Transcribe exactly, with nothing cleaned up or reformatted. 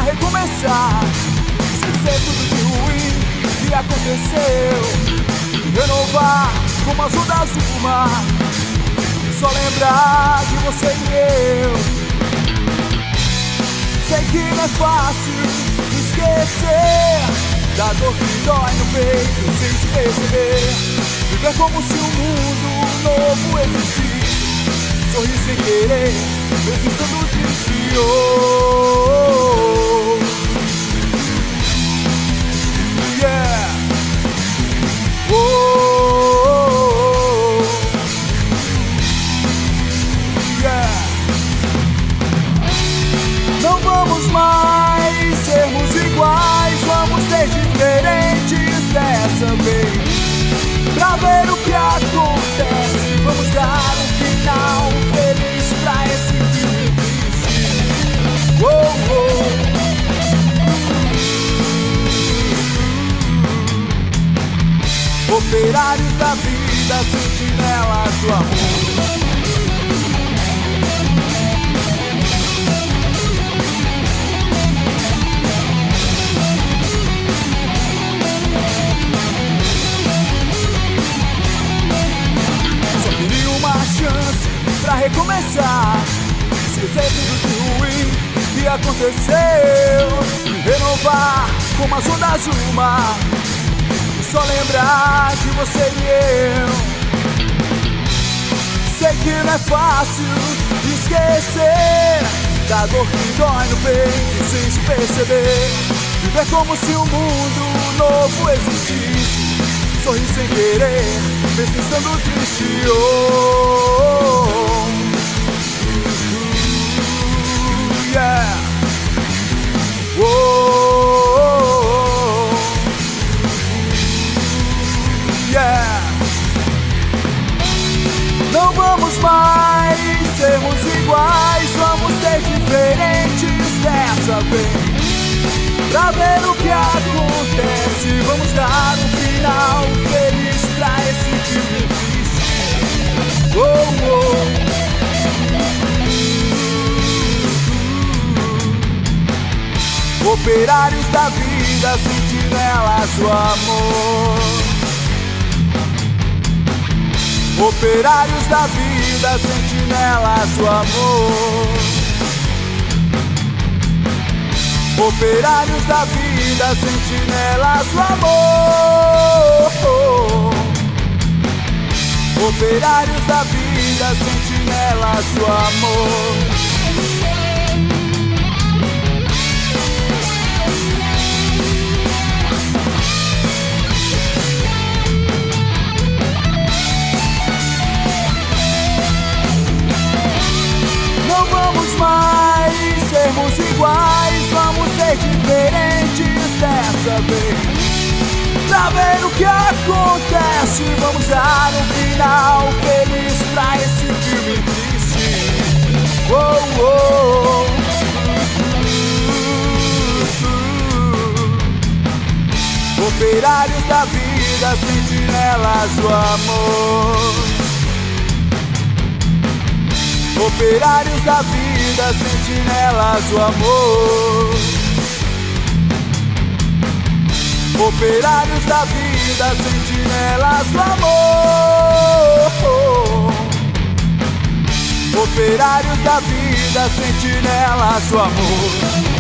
recomeçar, esquecer tudo de ruim que aconteceu, renovar como as ondas do mar, só lembrar de você e eu. Sei que não é fácil esquecer da dor que dói no peito sem se perceber, viver como se um mundo novo existisse, sorrir sem querer, mesmo estando triste. Oh, yeah. Oh, yeah. Não vamos mais sermos iguais, vamos ser diferentes dessa vez. Pra ver o que acontece, vamos dar um final feliz pra esse filme triste. Oh, oh. Operários da vida, sentinelas do amor. Pra recomeçar, esquecer tudo de ruim que aconteceu, renovar como as ondas do mar, só lembrar de você e eu. Sei que não é fácil esquecer da dor que dói no peito sem se perceber, viver como se um mundo novo existisse, sorrir sem querer, mesmo estando triste. Oh, yeah. Oh, yeah. Não vamos mais sermos iguais, vamos ser diferentes dessa vez. Pra ver o que acontece, vamos dar um final feliz pra esse filme triste. Oh, oh. Operários da vida, sentinelas do amor. Operários da vida, sentinelas do amor. Operários da vida, sentinelas do amor. Operários da vida, sentinelas do amor. Não vamos mais sermos iguais, vamos ser diferentes dessa vez. Pra ver o que acontece, vamos dar um final feliz pra esse filme triste. Oh, oh, oh. Operários da vida, sentinelas do amor. Operários da vida, sentinelas do amor. Operários da vida, sentinelas do amor. Operários da vida, sentinelas do amor.